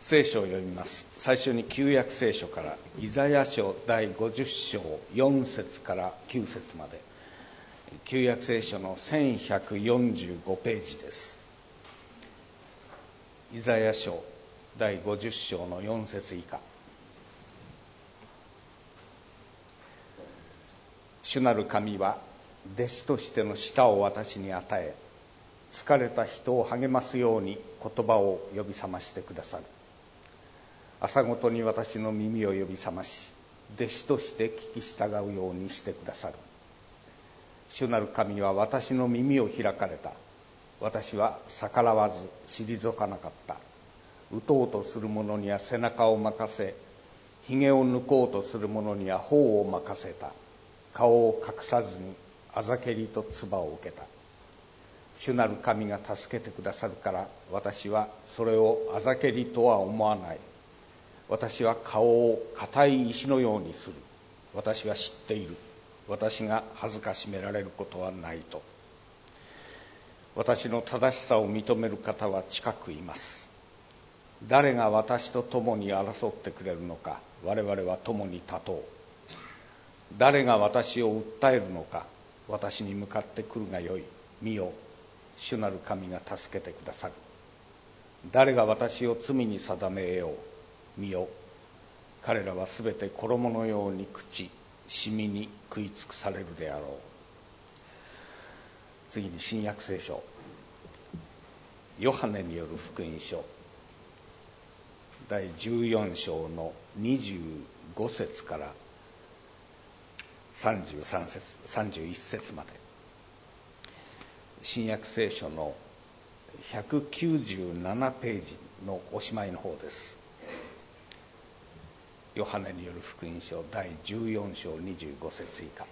聖書を読みます。最初に旧約聖書からイザヤ書第50章4節から9節まで、旧約聖書の1145ページです。イザヤ書第50章の4節以下。主なる神は弟子としての舌を私に与え、疲れた人を励ますように言葉を呼び覚ましてくださる。朝ごとに私の耳を呼び覚まし、弟子として聞き従うようにしてくださる。主なる神は私の耳を開かれた。私は逆らわず退かなかった。打とうとする者には背中を任せ、ひげを抜こうとする者には頬を任せた。顔を隠さずにあざけりと唾を受けた。主なる神が助けてくださるから、私はそれをあざけりとは思わない。私は顔を固い石のようにする。私は知っている。私が恥ずかしめられることはないと。私の正しさを認める方は近くいます。誰が私と共に争ってくれるのか。我々は共に立とう。誰が私を訴えるのか。私に向かってくるがよい。見よ、主なる神が助けてくださる。誰が私を罪に定めよう。見よ、彼らはすべて衣のように朽ち、シミに食い尽くされるであろう。次に新約聖書、ヨハネによる福音書第14章の25節から33節31節まで、新約聖書の197ページのおしまいの方です。ヨハネによる福音書第14章25節以下。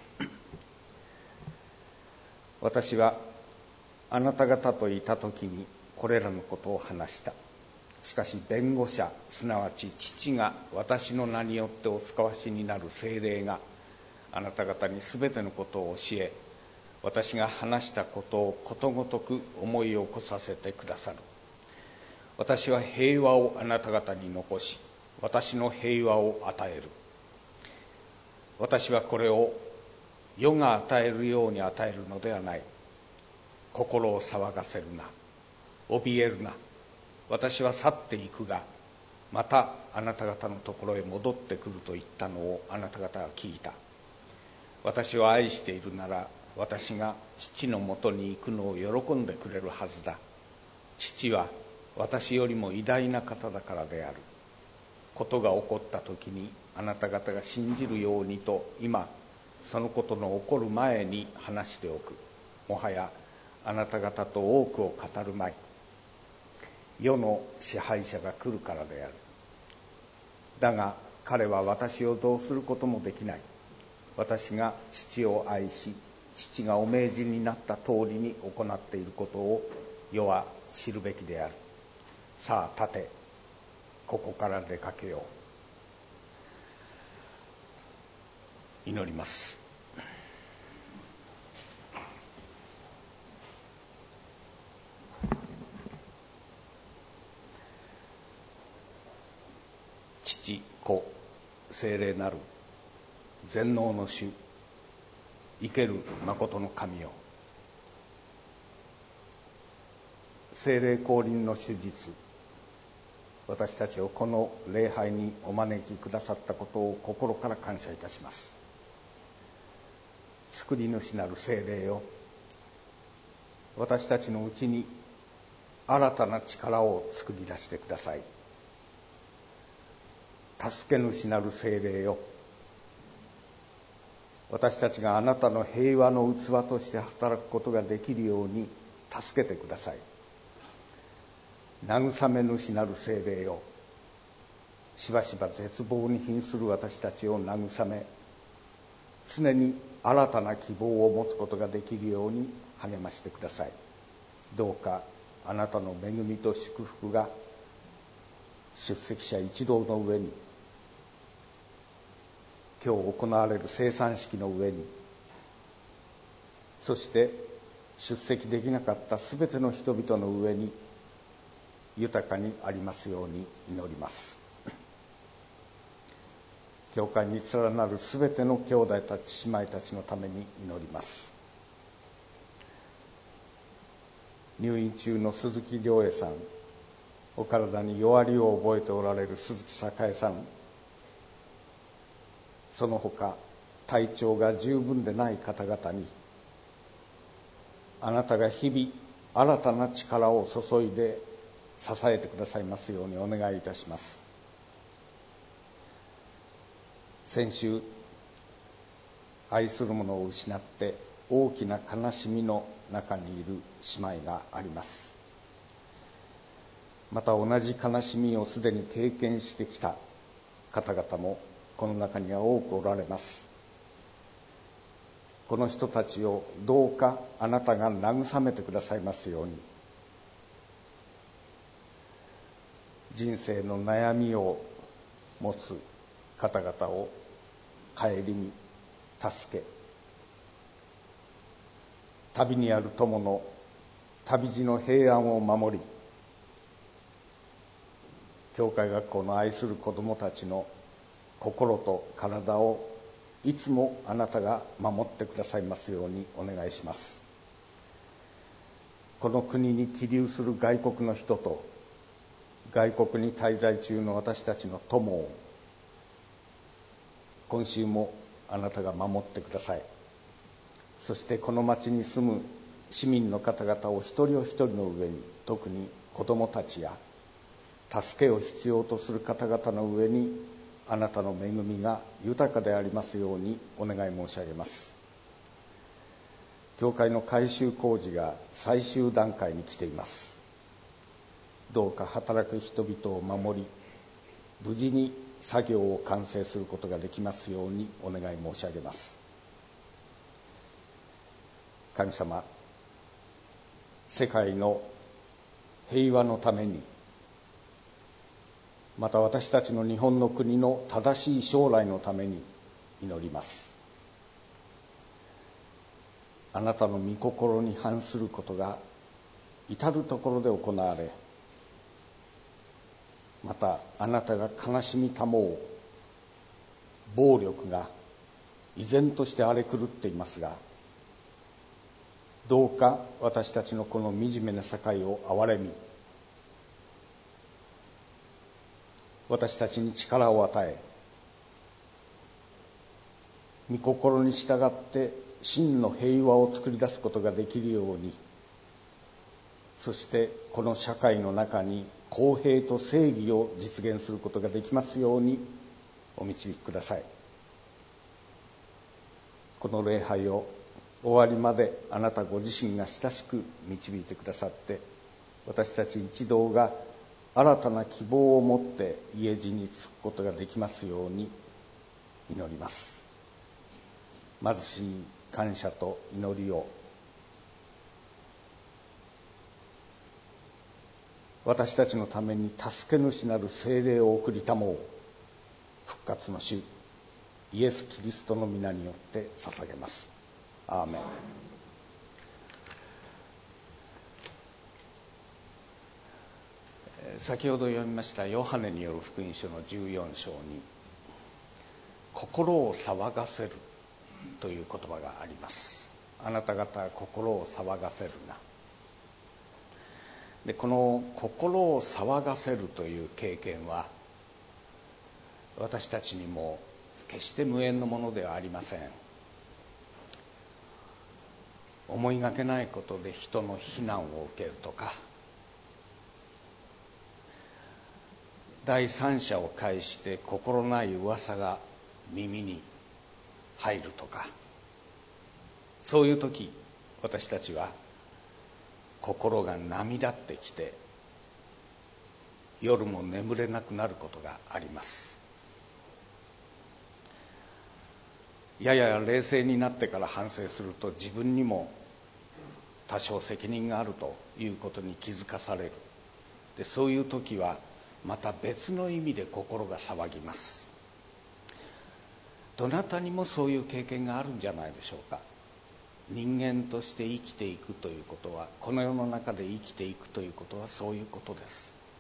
私はあなた方といたときにこれらのことを話した。しかし弁護者、すなわち父が私の名によってお使わしになる聖霊があなた方にすべてのことを教え、私が話したことをことごとく思い起こさせてくださる。私は平和をあなた方に残し、私の平和を与える。私はこれを世が与えるように与えるのではない。心を騒がせるな、怯えるな。私は去っていくが、またあなた方のところへ戻ってくると言ったのをあなた方は聞いた。私を愛しているなら、私が父のもとに行くのを喜んでくれるはずだ。父は私よりも偉大な方だからである。ことが起こった時にあなた方が信じるようにと、今そのことの起こる前に話しておく。もはやあなた方と多くを語るまい。世の支配者が来るからである。だが彼は私をどうすることもできない。私が父を愛し、父がお命じになった通りに行っていることを世は知るべきである。さあ立て、ここから出かけよう。祈ります。父、子、聖霊なる全能の主、生ける誠の神よ。聖霊降臨の主実、私たちをこの礼拝にお招きくださったことを心から感謝いたします。救い主なる聖霊よ、私たちのうちに新たな力を作り出してください。助け主なる聖霊よ、私たちがあなたの平和の器として働くことができるように助けてください。慰め主なる聖霊よ、しばしば絶望に瀕する私たちを慰め、常に新たな希望を持つことができるように励ましてください。どうかあなたの恵みと祝福が出席者一同の上に、今日行われる聖餐式の上に、そして出席できなかったすべての人々の上に豊かにありますように祈ります。教会に連なるすべての兄弟たち姉妹たちのために祈ります。入院中の鈴木良恵さん、お体に弱りを覚えておられる鈴木栄さん、その他体調が十分でない方々に、あなたが日々新たな力を注いで支えてくださいますようにお願いいたします。先週、愛する者を失って大きな悲しみの中にいる姉妹があります。また同じ悲しみをすでに経験してきた方々もこの中には多くおられます。この人たちをどうかあなたが慰めてくださいますように。人生の悩みを持つ方々を顧み助け、旅にある友の旅路の平安を守り、教会学校の愛する子どもたちの心と体をいつもあなたが守ってくださいますようにお願いします。この国に起立する外国の人と外国に滞在中の私たちの友を今週もあなたが守ってください。そしてこの町に住む市民の方々を一人お一人の上に、特に子どもたちや助けを必要とする方々の上にあなたの恵みが豊かでありますようにお願い申し上げます。教会の改修工事が最終段階に来ています。どうか働く人々を守り、無事に作業を完成することができますようにお願い申し上げます。神様、世界の平和のために、また私たちの日本の国の正しい将来のために祈ります。あなたの御心に反することが至るところで行われ、またあなたが悲しみたもう暴力が依然として荒れ狂っていますが、どうか私たちのこの惨めな世界を憐れみ、私たちに力を与え、御心に従って真の平和を作り出すことができるように、そしてこの社会の中に公平と正義を実現することができますようにお導きください。この礼拝を終わりまであなたご自身が親しく導いてくださって、私たち一同が新たな希望を持って家路に着くことができますように祈ります。貧しい感謝と祈りを私たちのために助け主なる聖霊を送りたもう復活の主イエス・キリストの皆によって捧げます。アーメン。先ほど読みましたヨハネによる福音書の14章に心を騒がせるという言葉があります。あなた方は心を騒がせるな。で、この心を騒がせるという経験は私たちにも決して無縁のものではありません。思いがけないことで人の非難を受けるとか、第三者を介して心ない噂が耳に入るとか、そういう時私たちは心が波立ってきて夜も眠れなくなることがあります。やや冷静になってから反省すると自分にも多少責任があるということに気づかされる。で、そういう時はまた別の意味で心が騒ぎます。どなたにもそういう経験があるんじゃないでしょうか。人間として生きていくということは、この世の中で生きていくということはそういうことです。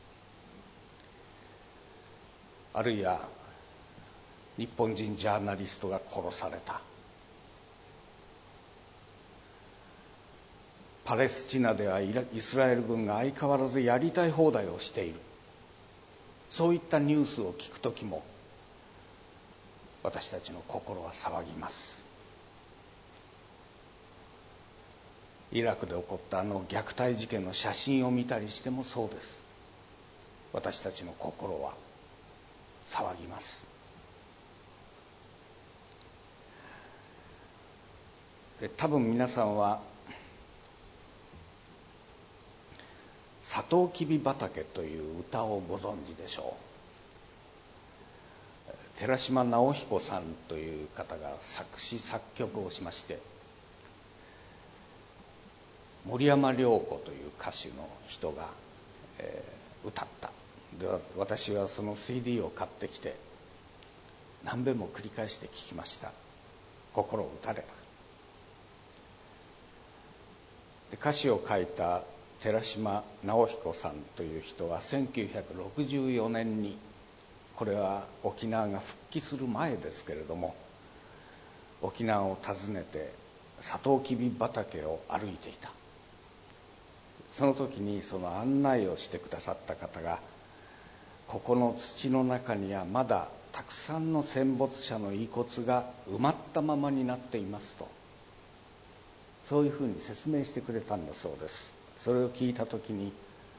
あるいは日本人ジャーナリストが殺された。パレスチナではイスラエル軍が相変わらずやりたい放題をしている。そういったニュースを聞くときも私たちの心は騒ぎます。イラクで起こった虐待事件の写真を見たりしてもそうです。私たちの心は騒ぎます。で、多分皆さんはサトウキビ畑という歌をご存知でしょう。寺島直彦さんという方が作詞作曲をしまして、森山良子という歌手の人が、歌った。で、私はその CD を買ってきて何遍も繰り返して聴きました。心を打たれた。で、歌詞を書いた寺島直彦さんという人は1964年に、これは沖縄が復帰する前ですけれども、沖縄を訪ねてサトウキビ畑を歩いていた。その時にその案内をしてくださった方が、ここの土の中にはまだたくさんの戦没者の遺骨が埋まったままになっていますと、そういうふうに説明してくれたんだそうです。それを聞いた時に、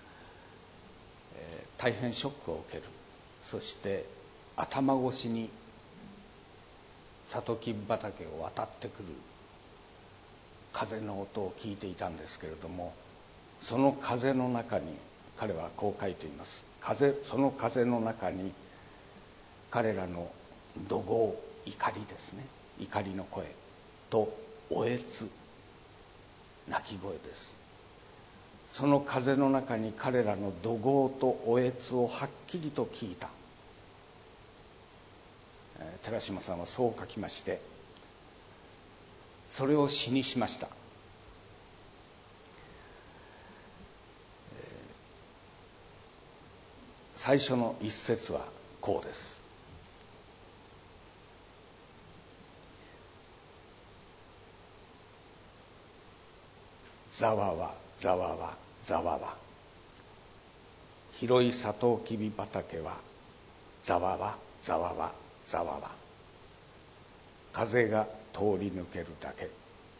大変ショックを受ける。そして頭越しにサトウキビ畑を渡ってくる風の音を聞いていたんですけれども、その風の中に彼はこう書いています。その風の中に彼らの怒号、怒りですね、怒りの声とおえつ、泣き声です。その風の中に彼らの怒号とおえつをはっきりと聞いた。寺島さんはそう書きまして、それを詩にしました。最初の一節はこうです。ざわわざわわざわわ、広いサトウキビ畑はざわわざわわざわわ、風が通り抜けるだけ。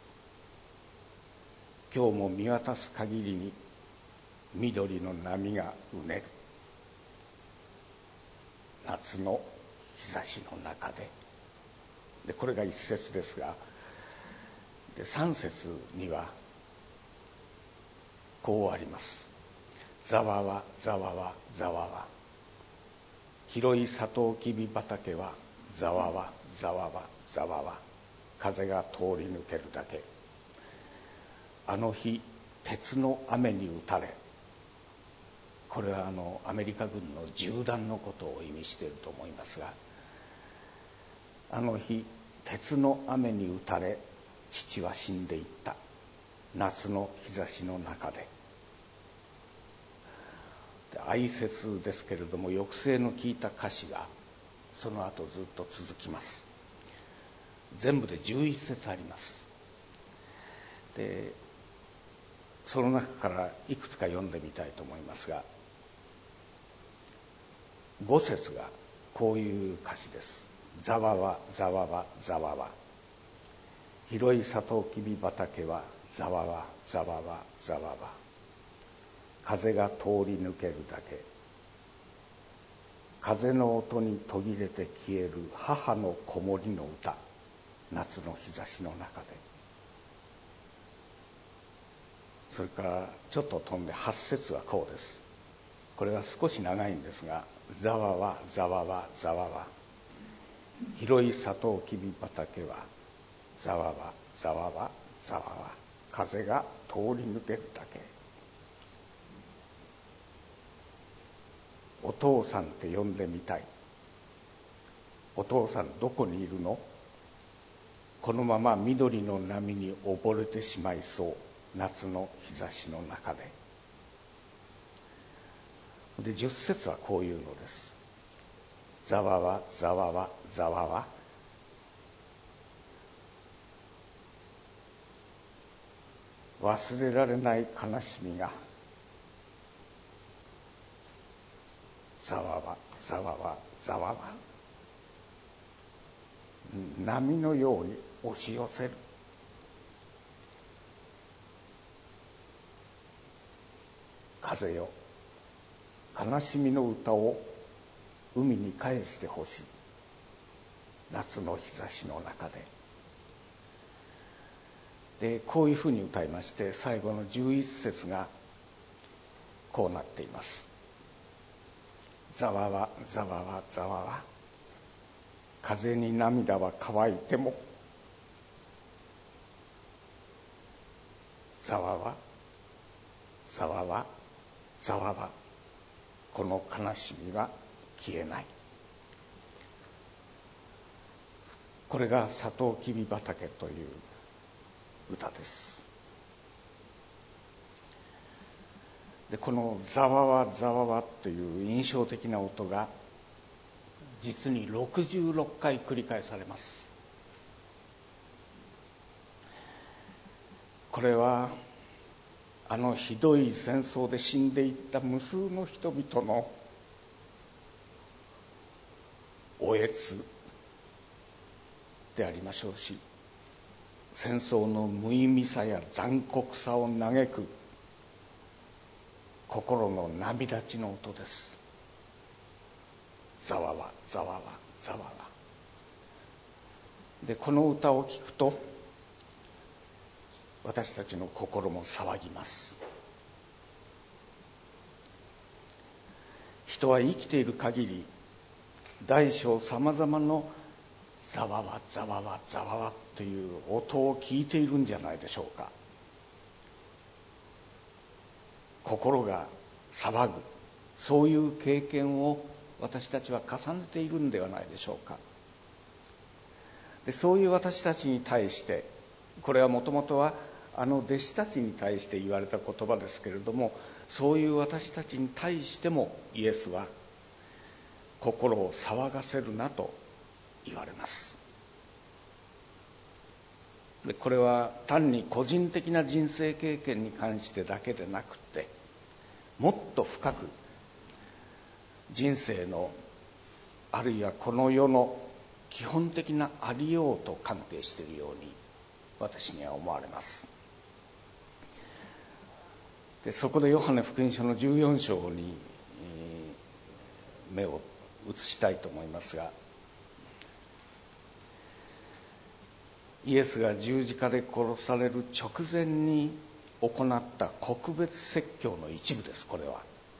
今日も見渡す限りに緑の波がうねる。夏の日差しの中で。で、これが一節ですが、で、三節にはこうあります。ざわわざわわざわわ、広いサトウキビ畑はざわわざわわざわわ、風が通り抜けるだけ。あの日鉄の雨に打たれ、これはアメリカ軍の銃弾のことを意味していると思いますが、あの日鉄の雨に打たれ父は死んでいった。夏の日差しの中で。哀節ですけれども、抑制の効いた歌詞がその後ずっと続きます。全部で11節あります。で、その中からいくつか読んでみたいと思いますが、5節がこういう歌詞です。ざわわざわわざわわ、広いサトウキビ畑はざわわざわわざわわ、風が通り抜けるだけ。風の音に途切れて消える母の子守の歌、夏の日差しの中で。それからちょっと飛んで8節はこうです。これは少し長いんですが、ざわわざわわざわわ、広いサトウキビ畑はざわわざわわざわわ、風が通り抜けるだけ。お父さんって呼んでみたい。お父さんどこにいるの？このまま緑の波に溺れてしまいそう、夏の日差しの中で。で、10節はこういうのです。 ざわわざわわざわわ。忘れられない悲しみがざわわざわわざわわ、波のように押し寄せる。風よ、悲しみの歌を海に返してほしい。夏の日差しの中で、こういうふうに歌いまして、最後の11節がこうなっています。ざわわざわわざわわ、風に涙は乾いても、ざわわざわわざわわ、この悲しみは消えない。これがサトウキビ畑という歌です。で、このざわわざわわという印象的な音が実に66回繰り返されます。これはあのひどい戦争で死んでいった無数の人々のおえつでありましょうし、戦争の無意味さや残酷さを嘆く心の涙ちの音です。ざわわざわわざわわ。で、この歌を聞くと私たちの心も騒ぎます。人は生きている限り大小さまざまのざわわざわわざわわという音を聞いているんじゃないでしょうか。心が騒ぐ、そういう経験を私たちは重ねているんではないでしょうか。で、そういう私たちに対して、これはもともとは弟子たちに対して言われた言葉ですけれども、そういう私たちに対してもイエスは心を騒がせるなと言われます。で、これは単に個人的な人生経験に関してだけでなくて、もっと深く人生の、あるいはこの世の基本的なありようと関係しているように私には思われます。で、そこでヨハネ福音書の14章に目を移したいと思いますが、イエスが十字架で殺される直前に行った告別説教の一部です。これは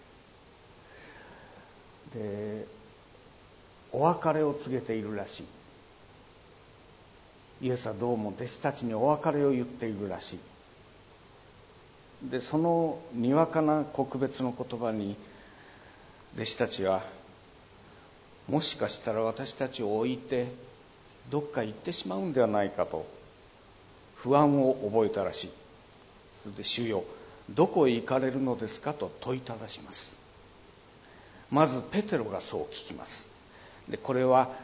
で、お別れを告げているらしい。イエスはどうも弟子たちにお別れを言っているらしい。で、そのにわかな告別の言葉に弟子たちは、もしかしたら私たちを置いてどっか行ってしまうんではないかと不安を覚えたらしい。それで、主よ、どこへ行かれるのですかと問いただします。まずペテロがそう聞きます。で、これは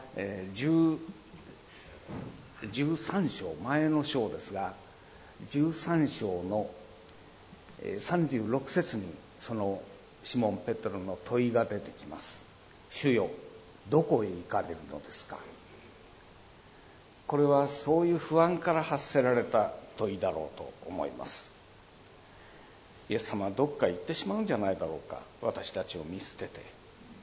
13章、前の章ですが、13章の36節にそのシモン・ペテロの問いが出てきます。主よ、どこへ行かれるのですか。これはそういう不安から発せられた問いだろうと思います。イエス様はどっか行ってしまうんじゃないだろうか、私たちを見捨てて。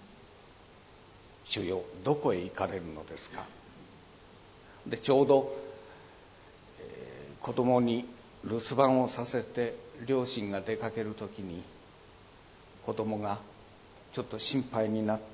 主よ、どこへ行かれるのですか。で、ちょうど、子供に留守番をさせて両親が出かけるときに、子供がちょっと心配になって、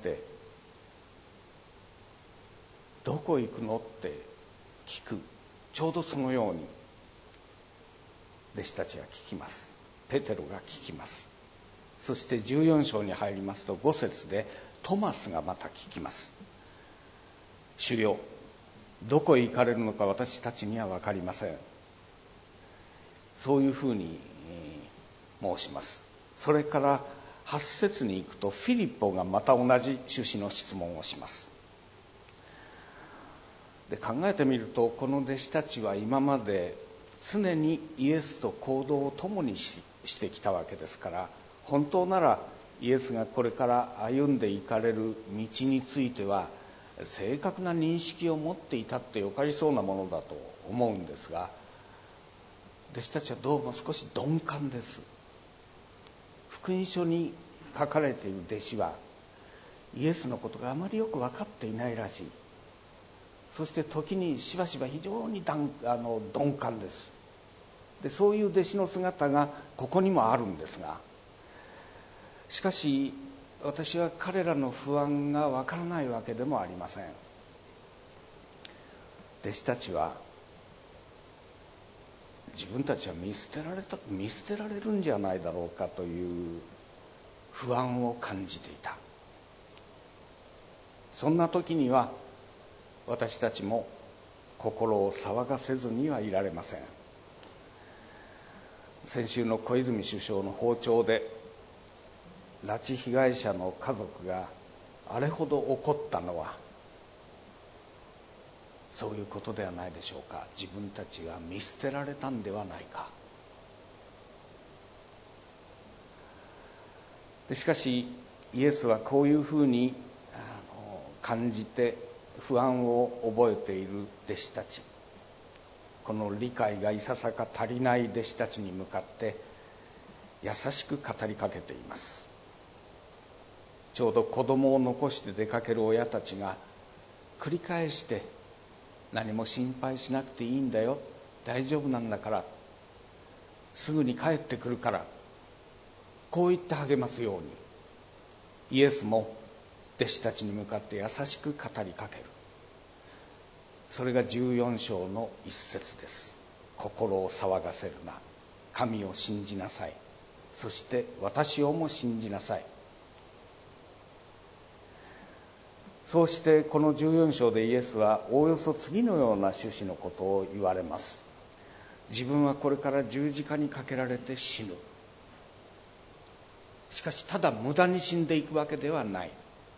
どこ行くのって聞く。ちょうどそのように弟子たちが聞きます。ペテロが聞きます。そして14章に入りますと5節でトマスがまた聞きます。主よ、どこへ行かれるのか私たちには分かりません。そういうふうに申します。それから8節に行くとフィリポがまた同じ趣旨の質問をします。 で考えてみると、この弟子たちは今まで常にイエスと行動を共にしてきたわけですから、本当ならイエスがこれから歩んでいかれる道については正確な認識を持っていたってよかりそうなものだと思うんですが、弟子たちはどうも少し鈍感です。福音書に書かれている弟子はイエスのことがあまりよく分かっていないらしい。そして時にしばしば非常に鈍感です。でそういう弟子の姿がここにもあるんですが、しかし私は彼らの不安がわからないわけでもありません。弟子たちは自分たちは見捨てられるんじゃないだろうかという不安を感じていた。そんな時には私たちも心を騒がせずにはいられません。先週の小泉首相の訪朝で拉致被害者の家族があれほど怒ったのはそういうことではないでしょうか。自分たちが見捨てられたんではないか。でしかしイエスはこういうふうに感じて不安を覚えている弟子たち、この理解がいささか足りない弟子たちに向かって優しく語りかけています。ちょうど子供を残して出かける親たちが繰り返して何も心配しなくていいんだよ、大丈夫なんだから、すぐに帰ってくるから、こう言って励ますようにイエスも弟子たちに向かって優しく語りかける。それが14章の一節です。心を騒がせるな、神を信じなさい、そして私をも信じなさい。そうしてこの14章でイエスはおおよそ次のような趣旨のことを言われます。自分はこれから十字架にかけられて死ぬ。しかしただ無駄に死んでいくわけではない。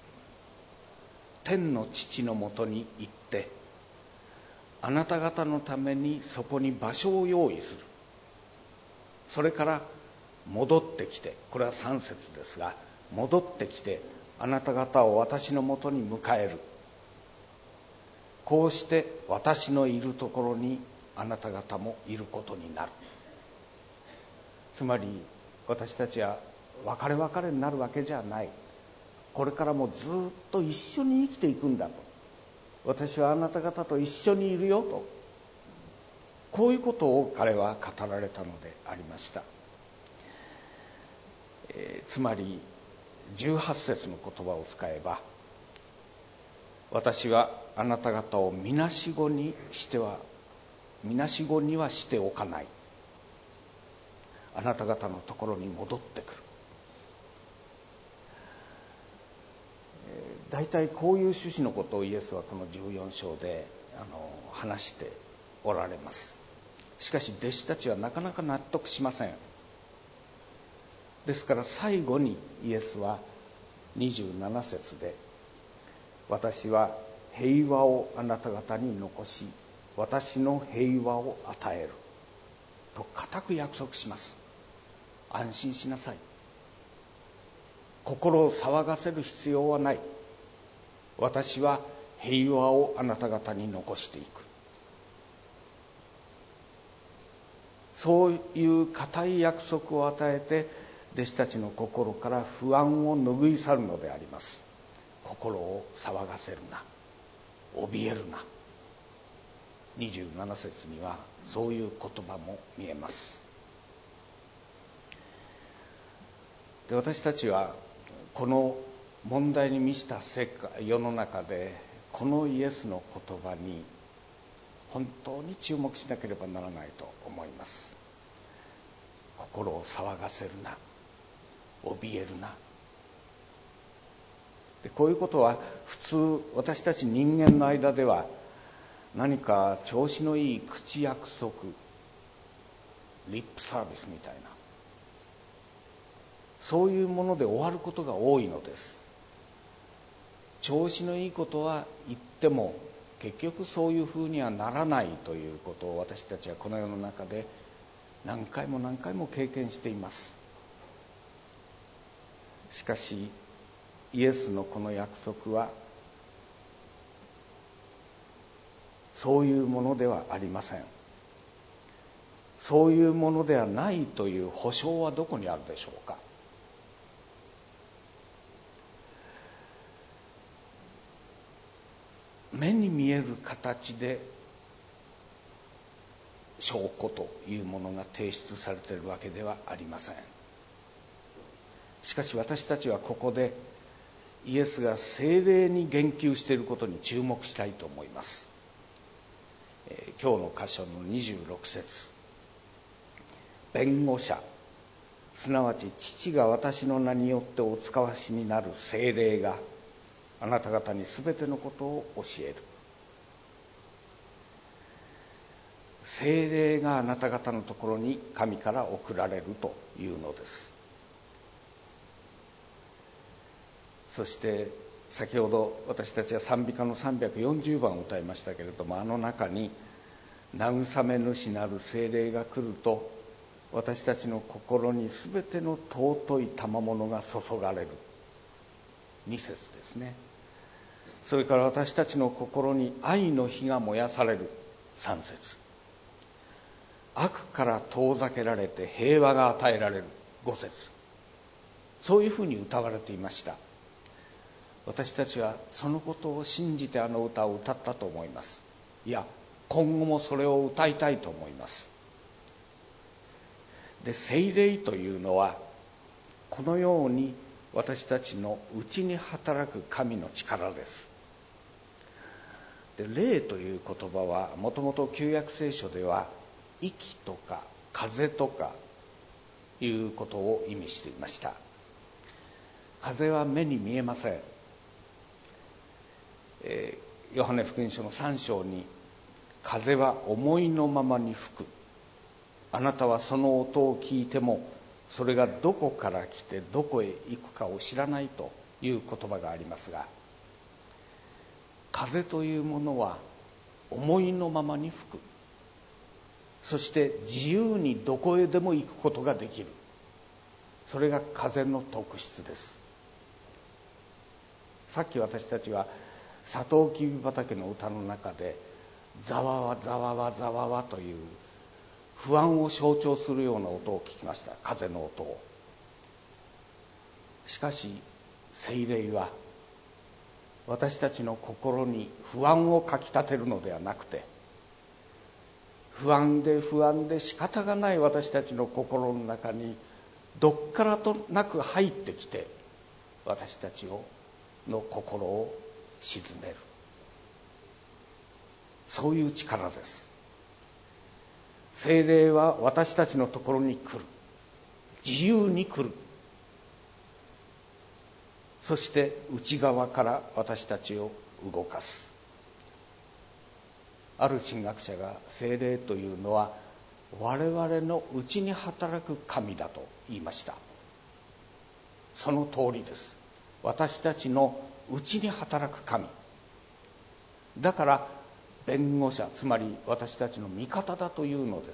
天の父のもとに行ってあなた方のためにそこに場所を用意する。それから戻ってきて、これは3節ですが、戻ってきてあなた方を私のもとに迎える。こうして私のいるところにあなた方もいることになる。つまり私たちは別れになるわけじゃない。これからもずっと一緒に生きていくんだと。私はあなた方と一緒にいるよと、こういうことを彼は語られたのでありました。つまり18節の言葉を使えば、私はあなた方をみなしごにはしておかない。あなた方のところに戻ってくる。大体こういう趣旨のことをイエスはこの14章で話しておられます。しかし弟子たちはなかなか納得しません。ですから最後にイエスは27節で、私は平和をあなた方に残し、私の平和を与えると固く約束します。安心しなさい。心を騒がせる必要はない。私は平和をあなた方に残していく。そういう固い約束を与えて弟子たちの心から不安を拭い去るのであります。心を騒がせるな、怯えるな。27節にはそういう言葉も見えます。で、私たちはこの問題に満ちた世の中でこのイエスの言葉に本当に注目しなければならないと思います。心を騒がせるな、怯えるな。で、こういうことは普通私たち人間の間では何か調子のいい口約束、リップサービスみたいな、そういうもので終わることが多いのです。調子のいいことは言っても結局そういうふうにはならないということを私たちはこの世の中で何回も何回も経験しています。しかしイエスのこの約束はそういうものではありません。そういうものではないという保証はどこにあるでしょうか。目に見える形で証拠というものが提出されているわけではありません。しかし私たちはここでイエスが聖霊に言及していることに注目したいと思います。今日の箇所の26節、弁護者、すなわち父が私の名によってお使わしになる聖霊があなた方にすべてのことを教える。聖霊があなた方のところに神から送られるというのです。そして先ほど私たちは賛美歌の340番を歌いましたけれども、あの中に慰め主なる聖霊が来ると私たちの心にすべての尊い賜物が注がれる、2節ですね。それから私たちの心に愛の火が燃やされる、3節。悪から遠ざけられて平和が与えられる、5節。そういうふうに歌われていました。私たちはそのことを信じてあの歌を歌ったと思います。いや、今後もそれを歌いたいと思います。で、聖霊というのはこのように私たちの内に働く神の力です。で、霊という言葉はもともと旧約聖書では息とか風とかいうことを意味していました。風は目に見えません。ヨハネ福音書の3章に、風は思いのままに吹く、あなたはその音を聞いてもそれがどこから来てどこへ行くかを知らないという言葉がありますが、風というものは思いのままに吹く、そして自由にどこへでも行くことができる、それが風の特質です。さっき私たちはサトウキビ畑の歌の中でざわわざわわざわわという不安を象徴するような音を聞きました。風の音を。しかし聖霊は私たちの心に不安をかきたてるのではなくて、不安で仕方がない私たちの心の中にどっからとなく入ってきて、私たちの心を鎮める、そういう力です。聖霊は私たちのところに来る、自由に来る、そして内側から私たちを動かす。ある神学者が聖霊というのは我々の内に働く神だと言いました。その通りです。私たちの内に働く神だから、弁護者、つまり私たちの味方だというのです。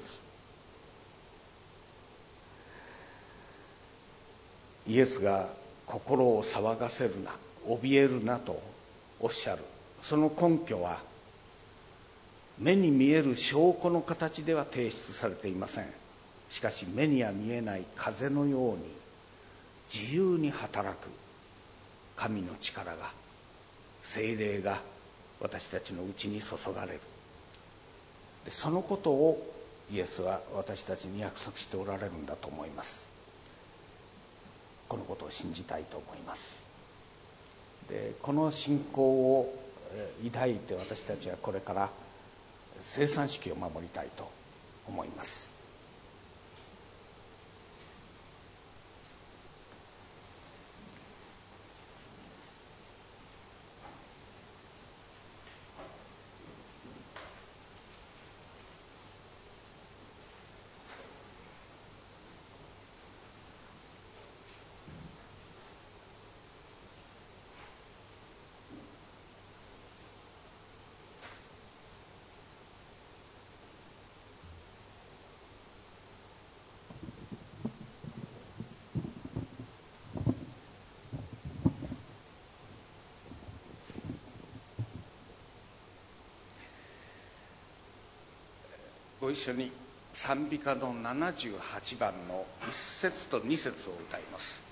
イエスが心を騒がせるな、怯えるなとおっしゃる、その根拠は目に見える証拠の形では提出されていません。しかし目には見えない風のように自由に働く神の力が、聖霊が私たちのうちに注がれる。で、そのことをイエスは私たちに約束しておられるんだと思います。このことを信じたいと思います。で、この信仰を抱いて私たちはこれから聖餐式を守りたいと思います。 ご一緒に賛美歌の78番の1節と2節を歌います。